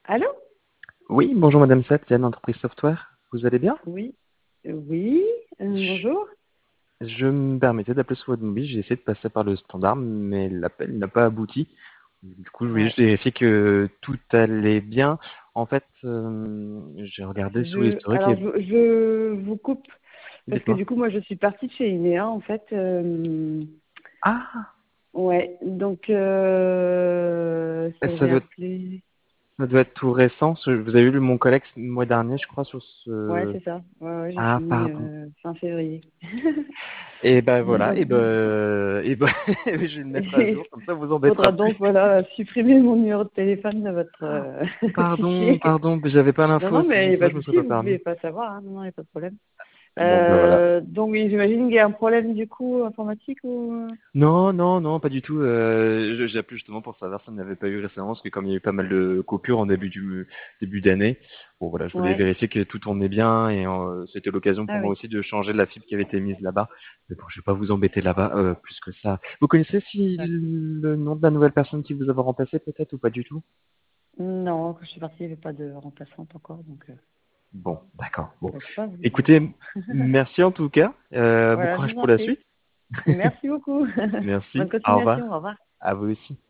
Allô? Oui, bonjour Madame Sat, Yann Entreprise Software. Vous allez bien? Oui. Oui. je, Bonjour. je me permettais d'appeler sur votre mobile. J'ai essayé de passer par le standard, mais l'appel n'a pas abouti. Du coup, je voulais Ouais. juste vérifier que tout allait bien. En fait, j'ai regardé sous l'historique Alors, et je vous coupe parce que dites-moi. du coup, moi, je suis partie de chez Inéa en fait. Ah, Ouais. Donc, ça ça devait doit, appeler. ça doit être tout récent. Vous avez lu mon collègue le mois dernier, je crois, sur Ouais, ce... c'est ça. Ouais, ouais, j'ai Ah, fini pardon. fin février. Et ben voilà, Donc, je vais le mettre à il jour, comme ça vous embêtera faudra plus. donc voilà supprimer mon numéro de téléphone de votre fichier. Pardon, j'avais pas Non, l'info, non, c'est mais il pour n'y a ça pas que je de me serais souci. pas Vous pouvez permis. pas savoir. Hein. Non, non, il n'y a pas de problème. Bon, ben voilà. Donc, j'imagine qu'il y a un problème du coup informatique ou. Non, non, non, pas du tout. J'ai appelé justement pour savoir si on n'avait pas eu récemment, parce que comme il y a eu pas mal de coupures en début d'année, bon voilà, je voulais Ouais. vérifier que tout tournait bien et c'était l'occasion pour Ah moi oui. aussi de changer la fibre qui avait été mise là-bas. Mais bon, je vais pas vous embêter là-bas plus que ça. Vous connaissez si D'accord. le nom de la nouvelle personne qui vous avait remplacé peut-être ou pas du tout? Non, quand je suis partie, il n'y avait pas de remplaçante encore, donc Bon, d'accord. Bon, je ne peux pas vous dire. écoutez, merci en tout cas. Bon Voilà, je courage vous pour en la prie. suite. Merci beaucoup. Bonne Merci. Au continuation. revoir. Au revoir. À vous aussi.